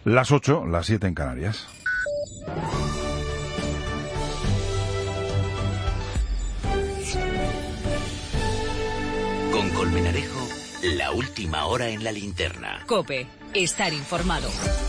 Las 8, las 7 en Canarias. Con Colmenarejo, la última hora en la linterna. COPE, estar informado.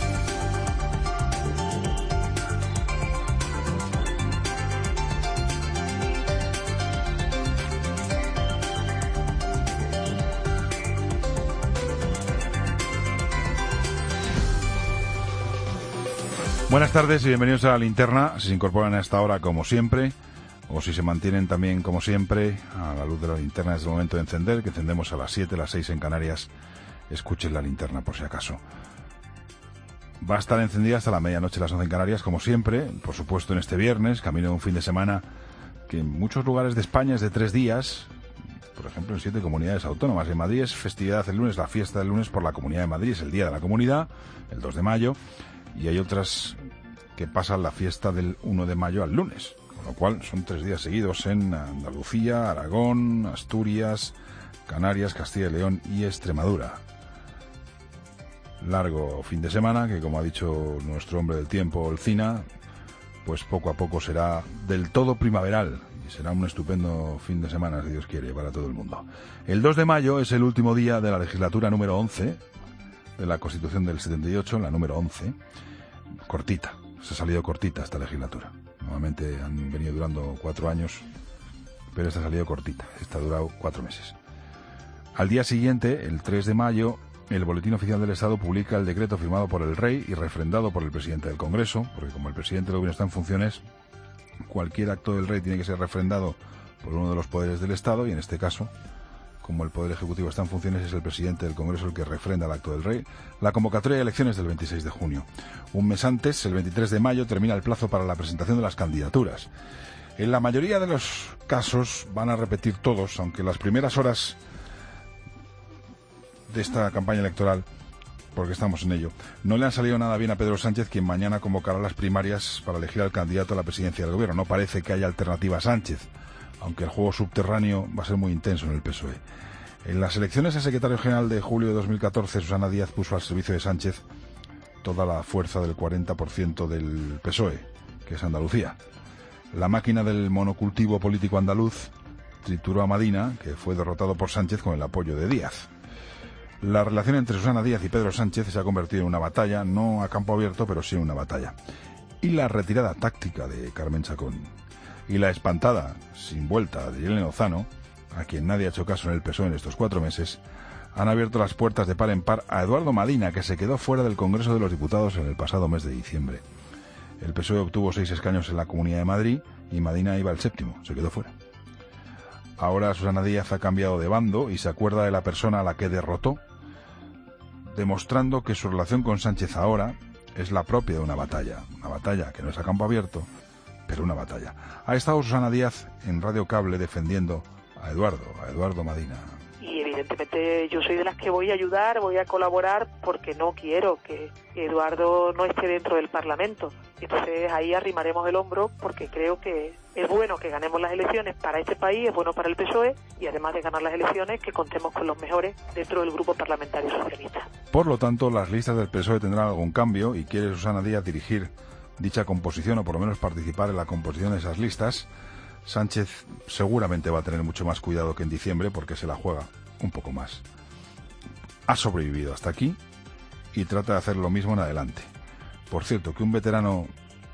Buenas tardes y bienvenidos a la linterna. Si se incorporan a esta hora como siempre, o si se mantienen también como siempre a la luz de la linterna, es el momento de encender, que encendemos a las 7, las 6 en Canarias. Escuchen la linterna por si acaso. Va a estar encendida hasta la medianoche, las 11 en Canarias, como siempre, por supuesto en este viernes, camino de un fin de semana que en muchos lugares de España es de 3 días, por ejemplo en 7 comunidades autónomas. En Madrid es festividad el lunes, la fiesta del lunes por la Comunidad de Madrid, es el Día de la Comunidad, el 2 de mayo, y hay otras que pasan la fiesta del 1 de mayo al lunes, con lo cual son 3 días seguidos en Andalucía, Aragón, Asturias, Canarias, Castilla y León y Extremadura. Largo fin de semana que, como ha dicho nuestro hombre del tiempo, Olcina, pues poco a poco será del todo primaveral y será un estupendo fin de semana, si Dios quiere, para todo el mundo. El 2 de mayo es el último día de la legislatura número 11 de la Constitución del 78, la número 11, cortita. Se ha salido cortita esta legislatura. Normalmente han venido durando 4 años, pero esta ha salido cortita. Esta ha durado 4 meses. Al día siguiente, el 3 de mayo, el Boletín Oficial del Estado publica el decreto firmado por el Rey y refrendado por el presidente del Congreso, porque como el presidente del Gobierno está en funciones, cualquier acto del Rey tiene que ser refrendado por uno de los poderes del Estado, y en este caso, como el Poder Ejecutivo está en funciones, es el presidente del Congreso el que refrenda el acto del Rey. La convocatoria de elecciones del 26 de junio. Un mes antes, el 23 de mayo, termina el plazo para la presentación de las candidaturas. En la mayoría de los casos van a repetir todos, aunque las primeras horas de esta campaña electoral, porque estamos en ello, no le han salido nada bien a Pedro Sánchez, quien mañana convocará las primarias para elegir al candidato a la presidencia del Gobierno. No parece que haya alternativa a Sánchez, aunque el juego subterráneo va a ser muy intenso en el PSOE. En las elecciones a secretario general de julio de 2014, Susana Díaz puso al servicio de Sánchez toda la fuerza del 40% del PSOE, que es Andalucía. La máquina del monocultivo político andaluz trituró a Madina, que fue derrotado por Sánchez con el apoyo de Díaz. La relación entre Susana Díaz y Pedro Sánchez se ha convertido en una batalla, no a campo abierto, pero sí en una batalla. Y la retirada táctica de Carmen Chacón y la espantada, sin vuelta, de Irene Lozano, a quien nadie ha hecho caso en el PSOE en estos 4 meses, han abierto las puertas de par en par a Eduardo Madina, que se quedó fuera del Congreso de los Diputados en el pasado mes de diciembre. El PSOE obtuvo 6 escaños en la Comunidad de Madrid y Madina iba al 7º, se quedó fuera. Ahora Susana Díaz ha cambiado de bando y se acuerda de la persona a la que derrotó, demostrando que su relación con Sánchez ahora es la propia de una batalla que no es a campo abierto, pero una batalla. Ha estado Susana Díaz en Radio Cable defendiendo a Eduardo Madina. Y evidentemente yo soy de las que voy a ayudar, voy a colaborar, porque no quiero que Eduardo no esté dentro del Parlamento. Entonces ahí arrimaremos el hombro, porque creo que es bueno que ganemos las elecciones para este país, es bueno para el PSOE, y además de ganar las elecciones, que contemos con los mejores dentro del grupo parlamentario socialista. Por lo tanto, las listas del PSOE tendrán algún cambio, y quiere Susana Díaz dirigir dicha composición, o por lo menos participar en la composición de esas listas. Sánchez seguramente va a tener mucho más cuidado que en diciembre, porque se la juega un poco más. Ha sobrevivido hasta aquí y trata de hacer lo mismo en adelante. Por cierto, que un veterano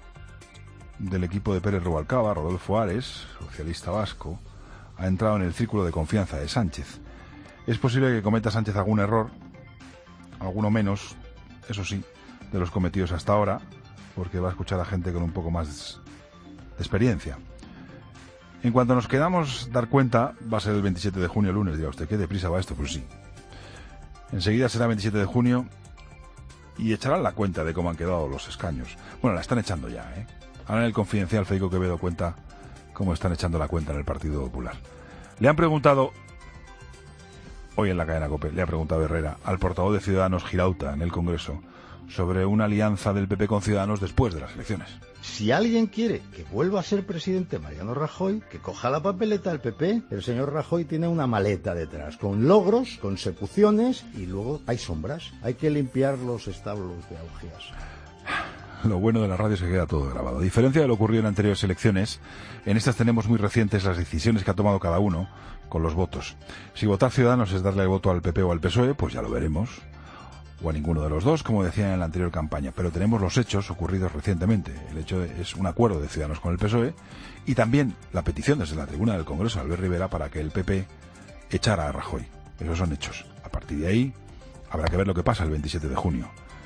del equipo de Pérez Rubalcaba, Rodolfo Ares, socialista vasco, ha entrado en el círculo de confianza de Sánchez. Es posible que cometa Sánchez algún error, alguno menos, eso sí, de los cometidos hasta ahora, porque va a escuchar a gente con un poco más de experiencia. En cuanto nos quedamos dar cuenta, va a ser el 27 de junio, lunes. Dirá usted, ¿qué deprisa va esto? Pues sí. Enseguida será 27 de junio y echarán la cuenta de cómo han quedado los escaños. Bueno, la están echando ya, ¿eh? Ahora en el Confidencial, Federico Quevedo cuenta cómo están echando la cuenta en el Partido Popular. Le han preguntado Hoy en la cadena COPE le ha preguntado Herrera al portavoz de Ciudadanos, Girauta, en el Congreso, sobre una alianza del PP con Ciudadanos después de las elecciones. Si alguien quiere que vuelva a ser presidente Mariano Rajoy, que coja la papeleta del PP. El señor Rajoy tiene una maleta detrás, con logros, consecuciones, y luego hay sombras. Hay que limpiar los establos de Augias. Lo bueno de la radio es que queda todo grabado. A diferencia de lo ocurrido en anteriores elecciones, en estas tenemos muy recientes las decisiones que ha tomado cada uno con los votos. Si votar Ciudadanos es darle el voto al PP o al PSOE, pues ya lo veremos. O a ninguno de los dos, como decían en la anterior campaña. Pero tenemos los hechos ocurridos recientemente. El hecho es un acuerdo de Ciudadanos con el PSOE y también la petición desde la tribuna del Congreso de Albert Rivera para que el PP echara a Rajoy. Esos son hechos. A partir de ahí habrá que ver lo que pasa el 27 de junio.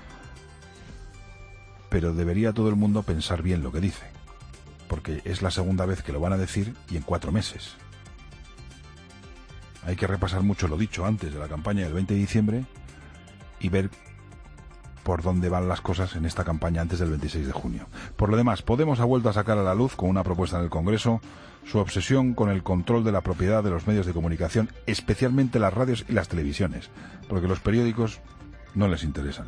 Pero debería todo el mundo pensar bien lo que dice, porque es la segunda vez que lo van a decir y en 4 meses. Hay que repasar mucho lo dicho antes de la campaña del 20 de diciembre y ver por dónde van las cosas en esta campaña antes del 26 de junio. Por lo demás, Podemos ha vuelto a sacar a la luz, con una propuesta en el Congreso, su obsesión con el control de la propiedad de los medios de comunicación, especialmente las radios y las televisiones, porque los periódicos no les interesan.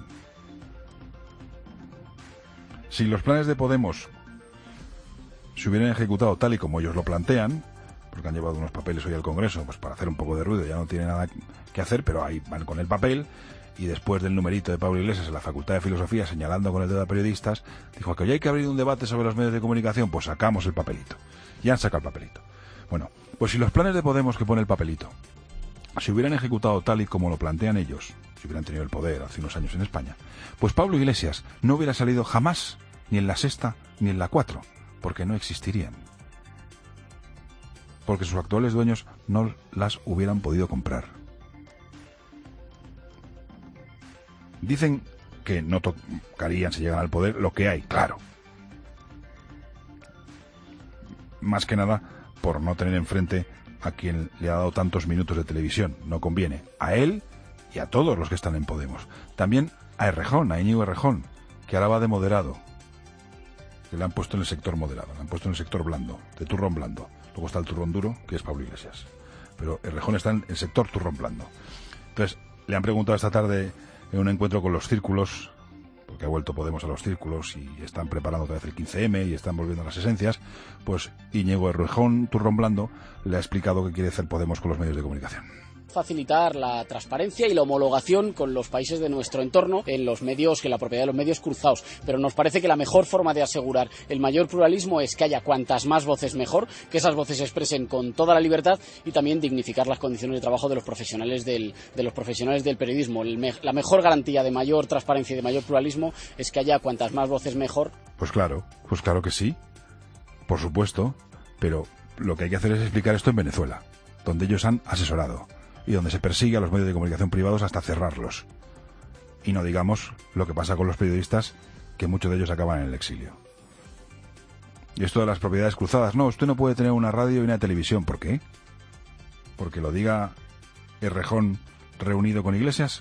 Si los planes de Podemos se hubieran ejecutado tal y como ellos lo plantean, porque han llevado unos papeles hoy al Congreso, pues para hacer un poco de ruido, ya no tiene nada que hacer, pero ahí van con el papel, y después del numerito de Pablo Iglesias en la Facultad de Filosofía señalando con el dedo a periodistas, dijo que hoy hay que abrir un debate sobre los medios de comunicación, pues sacamos el papelito. Y han sacado el papelito. Bueno, pues si los planes de Podemos que pone el papelito se hubieran ejecutado tal y como lo plantean ellos, si hubieran tenido el poder hace unos años en España, pues Pablo Iglesias no hubiera salido jamás, ni en la Sexta ni en la 4, porque no existirían. Porque sus actuales dueños no las hubieran podido comprar. Dicen que no tocarían, si llegan al poder, lo que hay, claro. Más que nada por no tener enfrente a quien le ha dado tantos minutos de televisión. No conviene a él y a todos los que están en Podemos. También a Errejón, a Íñigo Errejón, que ahora va de moderado. Que le han puesto en el sector moderado, le han puesto en el sector blando, de turrón blando. Luego está el turrón duro, que es Pablo Iglesias. Pero Errejón está en el sector turrón blando. Entonces, le han preguntado esta tarde en un encuentro con los círculos, porque ha vuelto Podemos a los círculos y están preparando otra vez el 15M y están volviendo a las esencias, pues Íñigo Errejón, turrón blando, le ha explicado qué quiere hacer Podemos con los medios de comunicación. Facilitar la transparencia y la homologación con los países de nuestro entorno en los medios, en la propiedad de los medios cruzados. Pero nos parece que la mejor forma de asegurar el mayor pluralismo es que haya cuantas más voces mejor, que esas voces se expresen con toda la libertad y también dignificar las condiciones de trabajo de los profesionales del periodismo. La mejor garantía de mayor transparencia y de mayor pluralismo es que haya cuantas más voces mejor. Pues claro que sí, por supuesto, pero lo que hay que hacer es explicar esto en Venezuela, donde ellos han asesorado y donde se persigue a los medios de comunicación privados hasta cerrarlos. Y no digamos lo que pasa con los periodistas, que muchos de ellos acaban en el exilio. Y esto de las propiedades cruzadas, no, usted no puede tener una radio y una televisión. ¿Por qué? ¿Porque lo diga Errejón reunido con Iglesias?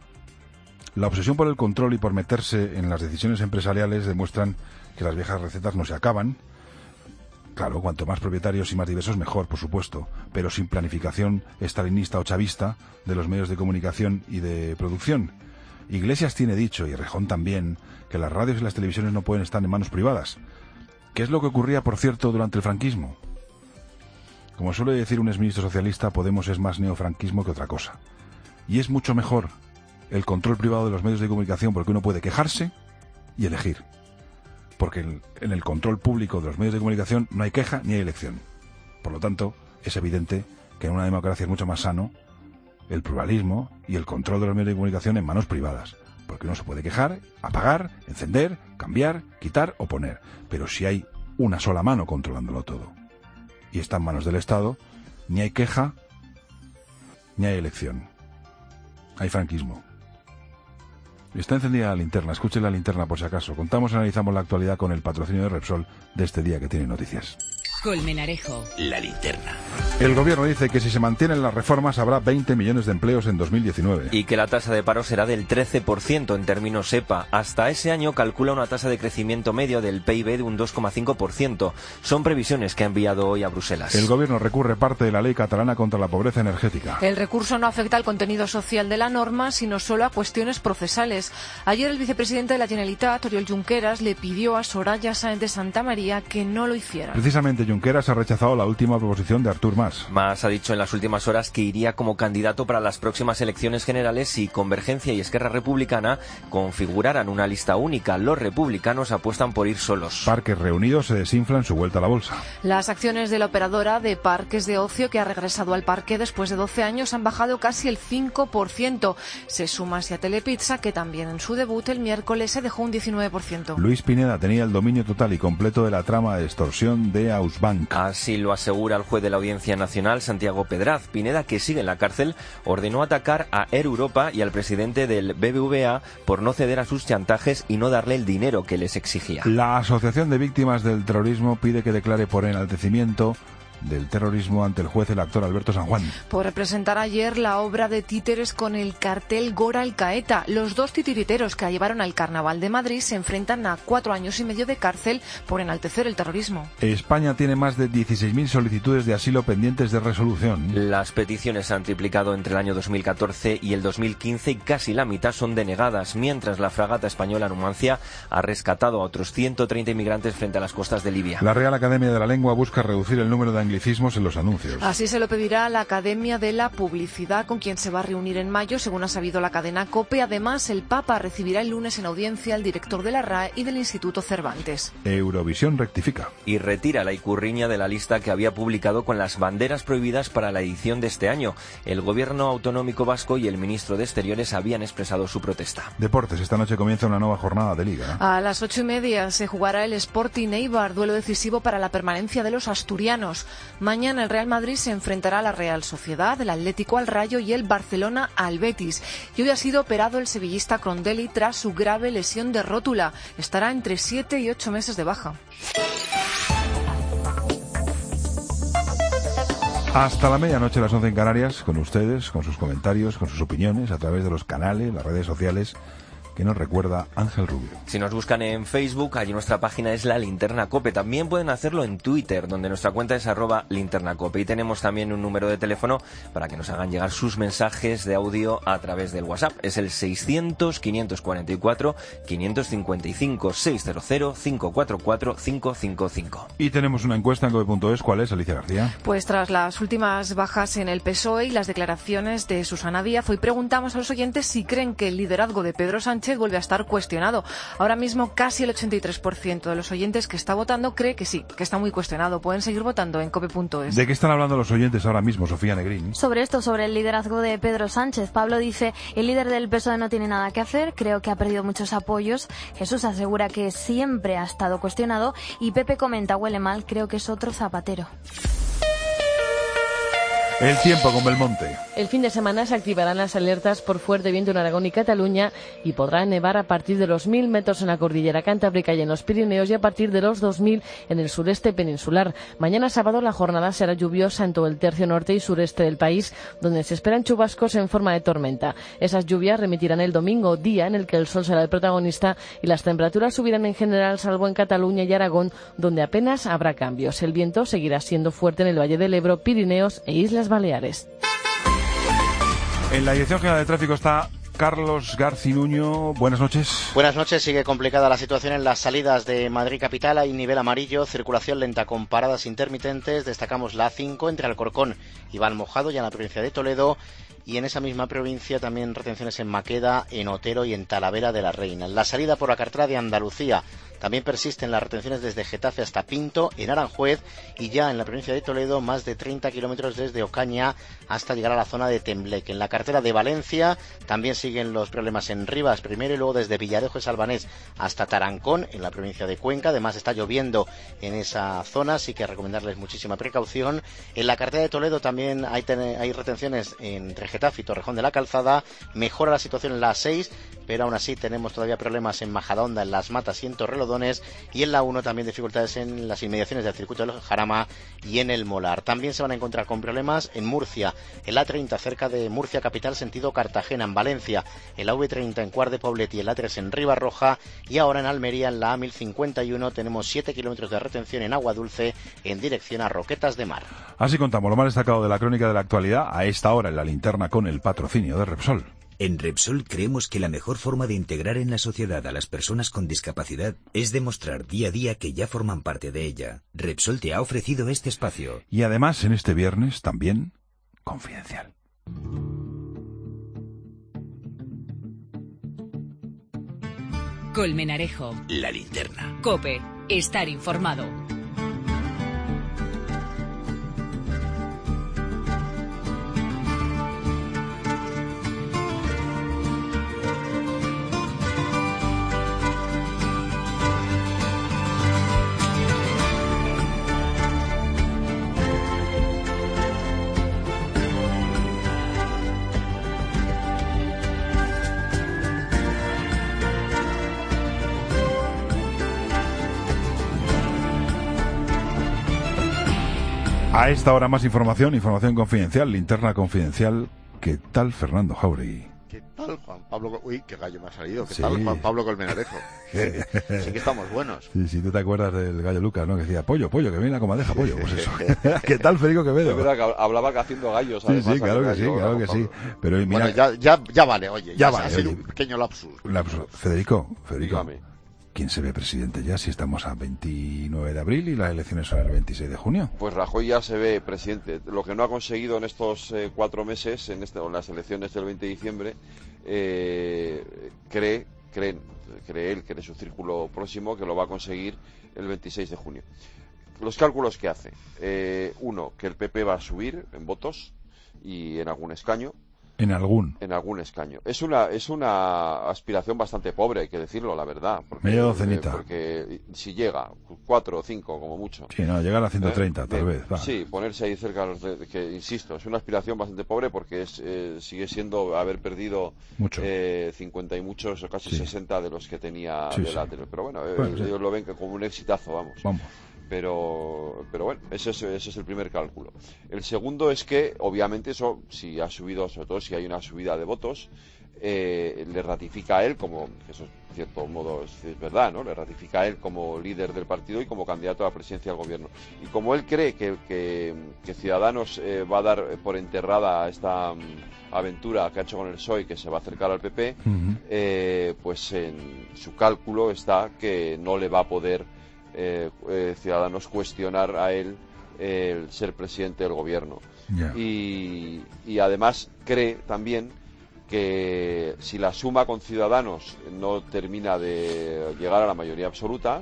La obsesión por el control y por meterse en las decisiones empresariales demuestran que las viejas recetas no se acaban. Claro, cuanto más propietarios y más diversos mejor, por supuesto, pero sin planificación estalinista o chavista de los medios de comunicación y de producción. Iglesias tiene dicho, y Errejón también, que las radios y las televisiones no pueden estar en manos privadas. ¿Qué es lo que ocurría, por cierto, durante el franquismo? Como suele decir un exministro socialista, Podemos es más neofranquismo que otra cosa. Y es mucho mejor el control privado de los medios de comunicación porque uno puede quejarse y elegir. Porque en el control público de los medios de comunicación no hay queja ni hay elección. Por lo tanto, es evidente que en una democracia es mucho más sano el pluralismo y el control de los medios de comunicación en manos privadas. Porque uno se puede quejar, apagar, encender, cambiar, quitar o poner. Pero si hay una sola mano controlándolo todo y está en manos del Estado, ni hay queja ni hay elección. Hay franquismo. Está encendida la linterna, escuche la linterna por si acaso. Contamos y analizamos la actualidad con el patrocinio de Repsol de este día que tiene noticias. Colmenarejo. La linterna. El gobierno dice que si se mantienen las reformas habrá 20 millones de empleos en 2019. Y que la tasa de paro será del 13% en términos EPA. Hasta ese año calcula una tasa de crecimiento medio del PIB de un 2,5%. Son previsiones que ha enviado hoy a Bruselas. El gobierno recurre parte de la ley catalana contra la pobreza energética. El recurso no afecta al contenido social de la norma, sino solo a cuestiones procesales. Ayer el vicepresidente de la Generalitat, Oriol Junqueras, le pidió a Soraya Sáenz de Santamaría que no lo hiciera. Precisamente Junqueras ha rechazado la última proposición de Artur Mas. Mas ha dicho en las últimas horas que iría como candidato para las próximas elecciones generales si Convergencia y Esquerra Republicana configuraran una lista única. Los republicanos apuestan por ir solos. Parques Reunidos se desinfla en su vuelta a la bolsa. Las acciones de la operadora de parques de ocio, que ha regresado al parque después de 12 años, han bajado casi el 5%. Se suma así a Telepizza, que también en su debut el miércoles se dejó un 19%. Luis Pineda tenía el dominio total y completo de la trama de extorsión de Ausbank. Así lo asegura el juez de la Audiencia Nacional, Santiago Pedraz. Pineda, que sigue en la cárcel, ordenó atacar a Air Europa y al presidente del BBVA por no ceder a sus chantajes y no darle el dinero que les exigía. La Asociación de Víctimas del Terrorismo pide que declare por enaltecimiento del terrorismo ante el juez el actor Alberto San Juan. Por representar ayer la obra de títeres con el cartel Gora Alcaeta. Los dos titiriteros que la llevaron al Carnaval de Madrid se enfrentan a 4 años y medio de cárcel por enaltecer el terrorismo. España tiene más de 16.000 solicitudes de asilo pendientes de resolución. Las peticiones se han triplicado entre el año 2014 y el 2015 y casi la mitad son denegadas, mientras la fragata española Numancia ha rescatado a otros 130 inmigrantes frente a las costas de Libia. La Real Academia de la Lengua busca reducir el número de anglicismos en los anuncios. Así se lo pedirá la Academia de la Publicidad, con quien se va a reunir en mayo, según ha sabido la cadena COPE. Además, el Papa recibirá el lunes en audiencia al director de la RAE y del Instituto Cervantes. Eurovisión rectifica. Y retira la ikurriña de la lista que había publicado con las banderas prohibidas para la edición de este año. El gobierno autonómico vasco y el ministro de Exteriores habían expresado su protesta. Deportes. Esta noche comienza una nueva jornada de Liga. A las 8:30 se jugará el Sporting Eibar, duelo decisivo para la permanencia de los asturianos. Mañana el Real Madrid se enfrentará a la Real Sociedad, el Atlético al Rayo y el Barcelona al Betis. Y hoy ha sido operado el sevillista Crondelli tras su grave lesión de rótula. Estará entre 7 y 8 meses de baja. Hasta la medianoche, las 11 en Canarias, con ustedes, con sus comentarios, con sus opiniones, a través de los canales, las redes sociales, que nos recuerda Ángel Rubio. Si nos buscan en Facebook, allí nuestra página es La Linterna Cope. También pueden hacerlo en Twitter, donde nuestra cuenta es @linternacope. Y tenemos también un número de teléfono para que nos hagan llegar sus mensajes de audio a través del WhatsApp. Es el 600-544-555, 600-544-555. Y tenemos una encuesta en cope.es. ¿Cuál es, Alicia García? Pues tras las últimas bajas en el PSOE y las declaraciones de Susana Díaz, hoy preguntamos a los oyentes si creen que el liderazgo de Pedro Sánchez vuelve a estar cuestionado. Ahora mismo casi el 83% de los oyentes que está votando cree que sí, que está muy cuestionado. Pueden seguir votando en cope.es. ¿De qué están hablando los oyentes ahora mismo, Sofía Negrín? Sobre esto, sobre el liderazgo de Pedro Sánchez. Pablo dice: el líder del PSOE no tiene nada que hacer, creo que ha perdido muchos apoyos. Jesús asegura que siempre ha estado cuestionado. Y Pepe comenta: huele mal, creo que es otro Zapatero. El tiempo con Belmonte. El fin de semana se activarán las alertas por fuerte viento en Aragón y Cataluña y podrá nevar a partir de los 1.000 metros en la cordillera Cantábrica y en los Pirineos y a partir de los 2.000 en el sureste peninsular. Mañana sábado la jornada será lluviosa en todo el tercio norte y sureste del país, donde se esperan chubascos en forma de tormenta. Esas lluvias remitirán el domingo, día en el que el sol será el protagonista y las temperaturas subirán en general, salvo en Cataluña y Aragón, donde apenas habrá cambios. El viento seguirá siendo fuerte en el Valle del Ebro, Pirineos e Islas Baleares. En la Dirección General de Tráfico está Carlos Garcinuño. Buenas noches. Buenas noches. Sigue complicada la situación en las salidas de Madrid capital. Hay nivel amarillo, circulación lenta con paradas intermitentes. Destacamos la A5 entre Alcorcón y Valmojado, ya en la provincia de Toledo. Y en esa misma provincia también retenciones en Maqueda, en Otero y en Talavera de la Reina. En la salida por la carretera de Andalucía también persisten las retenciones desde Getafe hasta Pinto, en Aranjuez, y ya en la provincia de Toledo más de 30 kilómetros desde Ocaña hasta llegar a la zona de Tembleque. En la carretera de Valencia también siguen los problemas en Rivas primero y luego desde Villarejo de Salvanés hasta Tarancón, en la provincia de Cuenca. Además está lloviendo en esa zona, así que recomendarles muchísima precaución. En la carretera de Toledo también hay retenciones entre Getafe y Torrejón de la Calzada. Mejora la situación en la 6, pero aún así tenemos todavía problemas en Majadahonda, en Las Matas y en Torrelodones, y en la 1 también dificultades en las inmediaciones del circuito del Jarama y en el Molar. También se van a encontrar con problemas en Murcia, en la 30 cerca de Murcia capital sentido Cartagena, en Valencia, en la V30 en Cuart de Poblet y en la 3 en Ribarroja, y ahora en Almería en la A1051 tenemos 7 kilómetros de retención en Agua Dulce en dirección a Roquetas de Mar. Así contamos lo más destacado de la crónica de la actualidad a esta hora en la linterna con el patrocinio de Repsol. En Repsol creemos que la mejor forma de integrar en la sociedad a las personas con discapacidad es demostrar día a día que ya forman parte de ella. Repsol te ha ofrecido este espacio. Y además en este viernes también confidencial. Colmenarejo. La linterna. COPE. Estar informado. A esta hora más información confidencial, linterna confidencial. ¿Qué tal, Fernando Jauregui? ¿Qué tal, Juan Pablo? Uy, qué gallo me ha salido. ¿Qué Sí. tal, Juan Pablo Colmenarejo? Sí que estamos buenos. Sí, tú te acuerdas del gallo Lucas, ¿no? Que decía, pollo, que viene la comadeja, pollo. Pues eso. ¿Qué tal, Federico Quevedo? Es verdad que hablaba que haciendo gallos. Sí, sí, claro que sí. Pero mira, bueno, ya vale, oye. Ya vale, vale, ha sido oye. un pequeño lapsus. Federico, Dígame. ¿quién se ve presidente ya si estamos a 29 de abril y las elecciones son el 26 de junio? Pues Rajoy ya se ve presidente. Lo que no ha conseguido en estos 4 meses, en las elecciones del 20 de diciembre, cree él, que en su círculo próximo, que lo va a conseguir el 26 de junio. Los cálculos que hace. Uno, que el PP va a subir en votos y en algún escaño. En algún escaño. Es una aspiración bastante pobre, hay que decirlo, la verdad. Media docenita. Porque si llega, 4 o 5 como mucho. Sí, no, llegar a 130 tal vez. Va. Sí, ponerse ahí cerca, que insisto, es una aspiración bastante pobre porque sigue siendo haber perdido mucho. 50 y muchos, o casi Sí. 60 de los que tenía Sí, delante. sí. Pero bueno, Sí. ellos lo ven como un exitazo, vamos. Pero bueno, ese es el primer cálculo. El segundo es que, obviamente, eso, si ha subido, sobre todo si hay una subida de votos, le ratifica a él como, eso en cierto modo es verdad, ¿no? Le ratifica a él como líder del partido y como candidato a la presidencia del gobierno. Y como él cree que Ciudadanos va a dar por enterrada esta aventura que ha hecho con el PSOE, que se va a acercar al PP, pues en su cálculo está que no le va a poder Ciudadanos cuestionar a él el ser presidente del gobierno. Yeah. Y además cree también que si la suma con Ciudadanos no termina de llegar a la mayoría absoluta,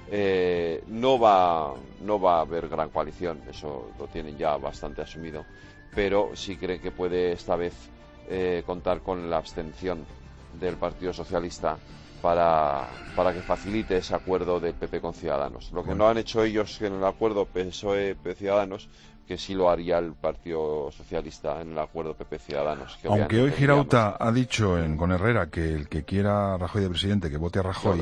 no va a haber gran coalición. Eso lo tienen ya bastante asumido, pero sí cree que puede esta vez contar con la abstención del Partido Socialista para que facilite ese acuerdo del PP con Ciudadanos. Lo que no han hecho ellos en el acuerdo PSOE-Ciudadanos, que sí lo haría el Partido Socialista en el acuerdo PP-Ciudadanos. Aunque hoy Girauta ha dicho con Herrera que el que quiera a Rajoy de presidente, que vote a Rajoy.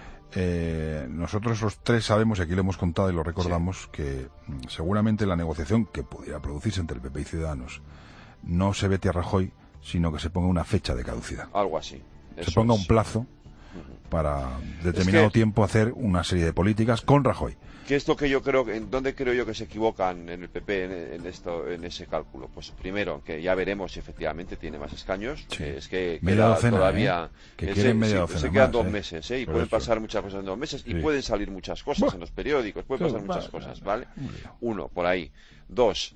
Nosotros los tres sabemos, y aquí lo hemos contado y lo recordamos, que seguramente la negociación que pudiera producirse entre el PP y Ciudadanos no se vete a Rajoy, sino que se ponga una fecha de caducidad. Algo así. Se ponga un plazo para determinado tiempo hacer una serie de políticas con Rajoy. Que es lo que yo creo, ¿dónde creo yo que se equivocan en el PP en ese cálculo? Pues primero, que ya veremos si efectivamente tiene más escaños, es que media docena, todavía que quieren media docena se quedan más, 2 meses, y por pueden eso. pasar muchas cosas en 2 meses y Sí. pueden salir muchas cosas en los periódicos, pueden pasar muchas cosas, ¿vale? Uno, por ahí. 2,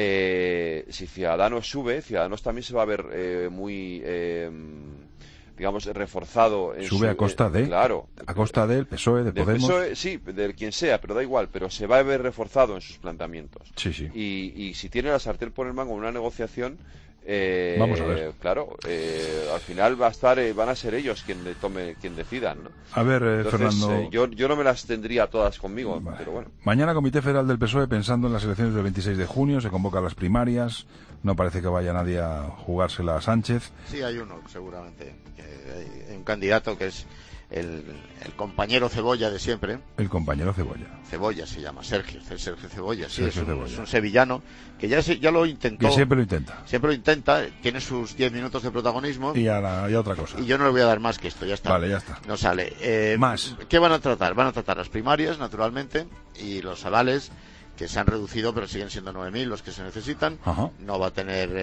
si Ciudadanos sube, Ciudadanos también se va a ver muy digamos, reforzado. Sube a costa de, claro, a costa del PSOE, de Podemos. PSOE, sí, de quien sea, pero da igual, pero se va a ver reforzado en sus planteamientos. Sí, sí. Y si tiene la sartén por el mango en una negociación, Vamos a ver. Claro, al final van a ser ellos quien decidan, ¿no? A ver, entonces, Fernando. Yo no me las tendría todas conmigo, vale. Pero bueno. Mañana Comité Federal del PSOE pensando en las elecciones del 26 de junio, se convocan las primarias, no parece que vaya nadie a jugársela a Sánchez. Sí, hay uno, seguramente. Hay un candidato que es el compañero Cebolla de siempre. El compañero Cebolla. Cebolla se llama, Sergio Cebolla. Sí, Sergio es un sevillano que ya lo intentó. Que siempre lo intenta. Siempre lo intenta, tiene sus 10 minutos de protagonismo. Y otra cosa. Y yo no le voy a dar más que esto, ya está. Vale, ya está. No sale. Más. ¿Qué van a tratar? Van a tratar las primarias, naturalmente, y los avales, que se han reducido, pero siguen siendo 9.000 los que se necesitan. Ajá. No va a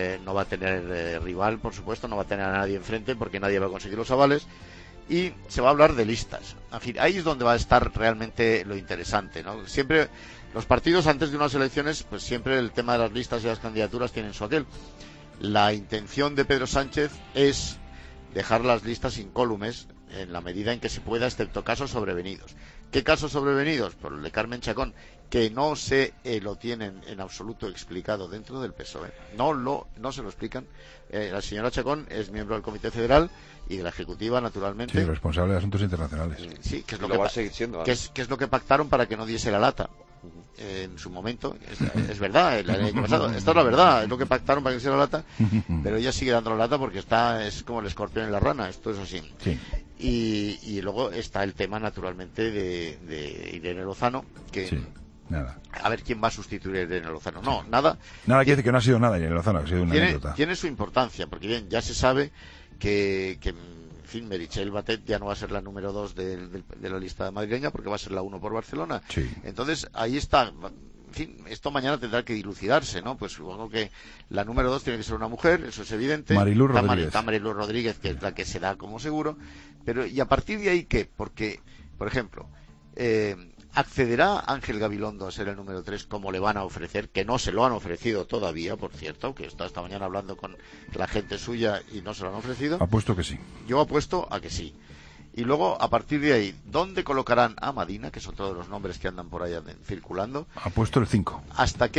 tener rival, por supuesto, no va a tener a nadie enfrente, porque nadie va a conseguir los avales. Y se va a hablar de listas. En fin, ahí es donde va a estar realmente lo interesante, ¿no? Siempre, los partidos antes de unas elecciones, pues siempre el tema de las listas y las candidaturas tienen su aquel. La intención de Pedro Sánchez es dejar las listas incólumes en la medida en que se pueda, excepto casos sobrevenidos. ¿Qué casos sobrevenidos? Por el de Carmen Chacón, que no se lo tienen en absoluto explicado dentro del PSOE. No se lo explican. La señora Chacón es miembro del Comité Federal y de la Ejecutiva, naturalmente. Sí, responsable de asuntos internacionales. Sí, que es lo va a seguir siendo. Que es lo que pactaron para que no diese la lata en su momento. Es verdad, el año pasado. Esta es la verdad, es lo que pactaron para que diese la lata, pero ella sigue dando la lata porque es como el escorpión y la rana, esto es así. Sí. Y luego está el tema, naturalmente, de Irene Lozano, que... Sí. Nada. A ver quién va a sustituir a Irene Lozano. No, nada. Nada quiere decir que no ha sido nada Irene Lozano, ha sido una anécdota. Tiene su importancia, porque bien, ya se sabe que en fin, Meritxell Batet ya no va a ser la número 2 de la lista madrileña, porque va a ser la 1 por Barcelona. Sí. Entonces, ahí está. En fin, esto mañana tendrá que dilucidarse, ¿no? Pues supongo que la número 2 tiene que ser una mujer, eso es evidente. Mariluz Rodríguez. Mariluz Rodríguez, que es la que se da como seguro. Pero, ¿y a partir de ahí qué? Porque, por ejemplo, ¿accederá Ángel Gabilondo a ser el número 3 como le van a ofrecer? Que no se lo han ofrecido todavía, por cierto, que está esta mañana hablando con la gente suya y no se lo han ofrecido. Apuesto que sí. Yo apuesto a que sí. Y luego, a partir de ahí, ¿dónde colocarán a Madina, que es otro de los nombres que andan por ahí circulando? Apuesto el 5. ¿Hasta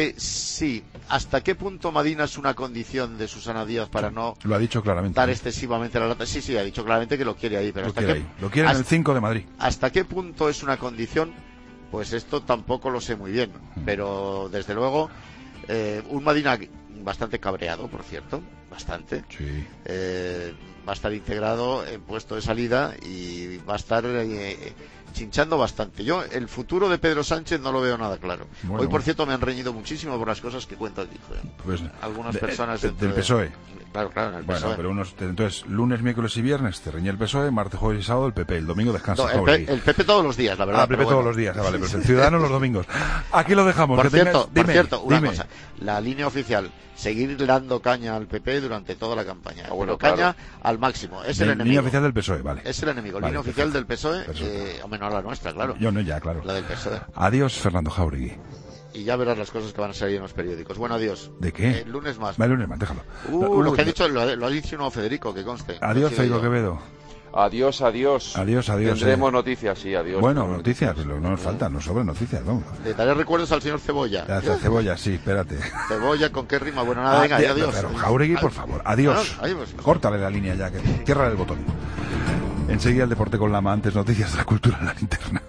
qué punto Madina es una condición de Susana Díaz para no lo ha dicho claramente, dar excesivamente la lata? Sí, ha dicho claramente que lo quiere ahí, pero lo quiere en el 5 de Madrid. ¿Hasta qué punto es una condición? Pues esto tampoco lo sé muy bien, pero desde luego un Madina bastante cabreado, por cierto, bastante. Sí. Va a estar integrado en puesto de salida y va a estar chinchando bastante. Yo el futuro de Pedro Sánchez no lo veo nada claro. Bueno. Hoy, por cierto, me han reñido muchísimo por las cosas que cuenta aquí. Pues, algunas personas del PSOE. Claro, en el PSOE. Pero entonces, lunes, miércoles y viernes te reñía el PSOE, martes, jueves y sábado el PP, el domingo descansa. No, el PP todos los días, la verdad. El PP todos los días, vale, pero el Ciudadano los domingos. Aquí lo dejamos. Por cierto, una dime. cosa. La línea oficial, seguir dando caña al PP durante toda la campaña. Bueno, caña al máximo. Es el enemigo. Línea oficial del PSOE, vale. Es el enemigo. Vale, línea oficial del PSOE, perfecto. o menos la nuestra, claro. Yo no, ya, claro. La del PSOE. Adiós, Fernando Jáuregui. Y ya verás las cosas que van a salir en los periódicos. Bueno, adiós. ¿De qué? El lunes más. El lunes más, déjalo. Lo que ha dicho, lo ha dicho no Federico, que conste. Adiós, Federico Quevedo. Adiós. Adiós. Tendremos noticias, sí, adiós. Bueno, noticias, no nos faltan, nos sobran noticias, vamos. Le daré recuerdos al señor Cebolla. Cebolla, sí, espérate. Cebolla, ¿con qué rima? Bueno, nada, venga, adiós. Pero Jáuregui, por favor, adiós. Córtale la línea ya, que ciérrale el botón. Enseguida el deporte con Lama, antes noticias de la cultura en la linterna.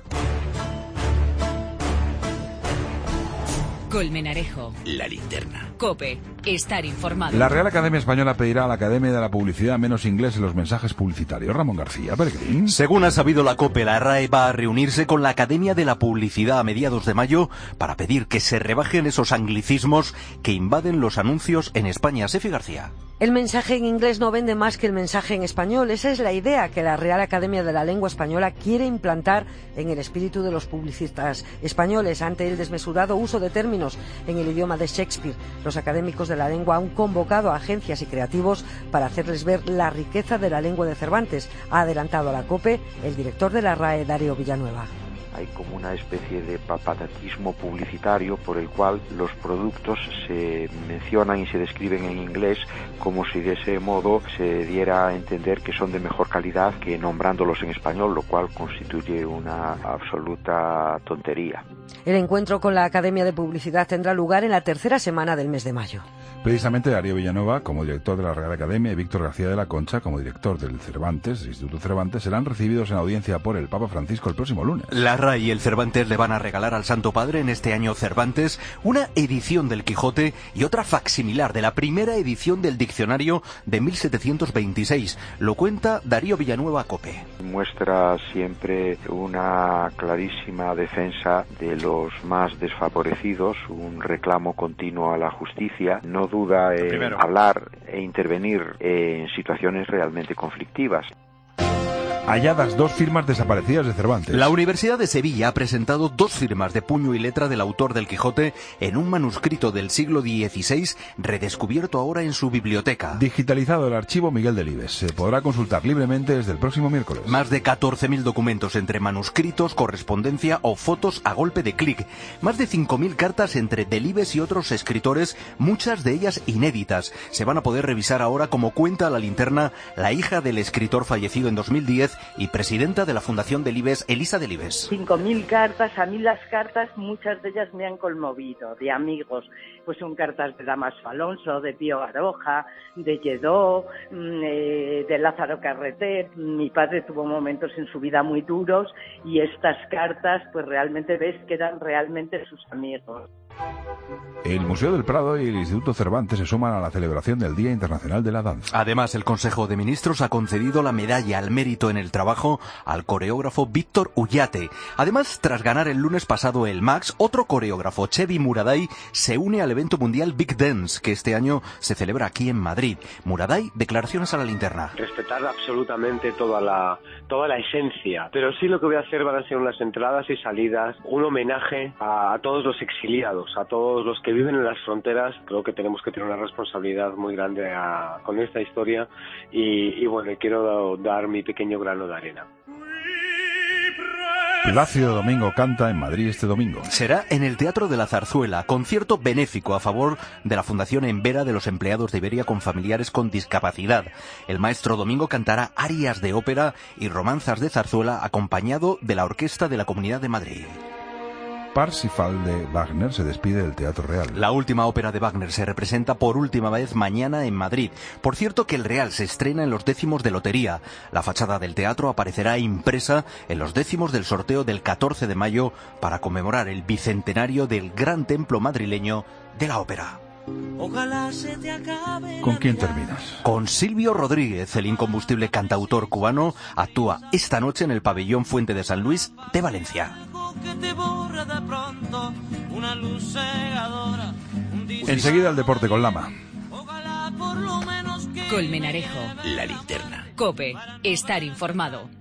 Colmenarejo. La linterna. COPE. Estar informado. La Real Academia Española pedirá a la Academia de la Publicidad menos inglés en los mensajes publicitarios. Ramón García, Peregrín. Según ha sabido la COPE, la RAE va a reunirse con la Academia de la Publicidad a mediados de mayo para pedir que se rebajen esos anglicismos que invaden los anuncios en España. Sefi García. El mensaje en inglés no vende más que el mensaje en español. Esa es la idea que la Real Academia de la Lengua Española quiere implantar en el espíritu de los publicistas españoles ante el desmesurado uso de términos en el idioma de Shakespeare. Los académicos de la lengua han convocado a agencias y creativos para hacerles ver la riqueza de la lengua de Cervantes. Ha adelantado a la COPE el director de la RAE, Darío Villanueva. Hay como una especie de papadatismo publicitario por el cual los productos se mencionan y se describen en inglés como si de ese modo se diera a entender que son de mejor calidad que nombrándolos en español, lo cual constituye una absoluta tontería. El encuentro con la Academia de Publicidad tendrá lugar en la tercera semana del mes de mayo. Precisamente Darío Villanueva, como director de la Real Academia, y Víctor García de la Concha, como director del Cervantes, del Instituto Cervantes, serán recibidos en audiencia por el Papa Francisco el próximo lunes. La RAI y el Cervantes le van a regalar al Santo Padre en este año Cervantes una edición del Quijote y otra facsimilar de la primera edición del diccionario de 1726. Lo cuenta Darío Villanueva, COPE. Muestra siempre una clarísima defensa de los más desfavorecidos, un reclamo continuo a la justicia. No duda en hablar e intervenir en situaciones realmente conflictivas. Halladas 2 firmas desaparecidas de Cervantes. La Universidad de Sevilla ha presentado 2 firmas de puño y letra del autor del Quijote en un manuscrito del siglo XVI redescubierto ahora en su biblioteca. Digitalizado el archivo Miguel Delibes. Se podrá consultar libremente desde el próximo miércoles. Más de 14.000 documentos entre manuscritos, correspondencia o fotos a golpe de clic. Más de 5.000 cartas entre Delibes y otros escritores, muchas de ellas inéditas. Se van a poder revisar ahora, como cuenta La Linterna, la hija del escritor fallecido en 2010 y presidenta de la Fundación Delibes, Elisa Delibes. 5.000 cartas, a mí las cartas, muchas de ellas me han conmovido, de amigos, pues son cartas de Damaso Alonso, de Pío Baroja, de Lledó, de Lázaro Carreter. Mi padre tuvo momentos en su vida muy duros y estas cartas, pues realmente ves que eran realmente sus amigos. El Museo del Prado y el Instituto Cervantes se suman a la celebración del Día Internacional de la Danza. Además, el Consejo de Ministros ha concedido la medalla al mérito en el trabajo al coreógrafo Víctor Ullate. Además, tras ganar el lunes pasado el Max, otro coreógrafo, Chevy Muraday, se une al evento mundial Big Dance, que este año se celebra aquí en Madrid. Muraday, declaraciones a La Linterna. Respetar absolutamente toda la esencia, pero sí lo que voy a hacer van a ser unas entradas y salidas, un homenaje a todos los exiliados, a todos los que viven en las fronteras. Creo que tenemos que tener una responsabilidad muy grande con esta historia y bueno, quiero dar mi pequeño grano de arena. Plácido Domingo canta en Madrid este domingo. Será en el Teatro de la Zarzuela, concierto benéfico a favor de la Fundación Embera de los empleados de Iberia con familiares con discapacidad. El maestro Domingo cantará arias de ópera y romanzas de zarzuela acompañado de la Orquesta de la Comunidad de Madrid. Parsifal de Wagner se despide del Teatro Real. La última ópera de Wagner se representa por última vez mañana en Madrid. Por cierto que el Real se estrena en los 10º de lotería. La fachada del teatro aparecerá impresa en los 10º del sorteo del 14 de mayo para conmemorar el bicentenario del gran templo madrileño de la ópera. Ojalá se te acabe. ¿Con quién terminas? Con Silvio Rodríguez, el incombustible cantautor cubano, actúa esta noche en el Pabellón Fuente de San Luis de Valencia. Enseguida el deporte con Lama. Colmenarejo. La Linterna. COPE. Estar informado.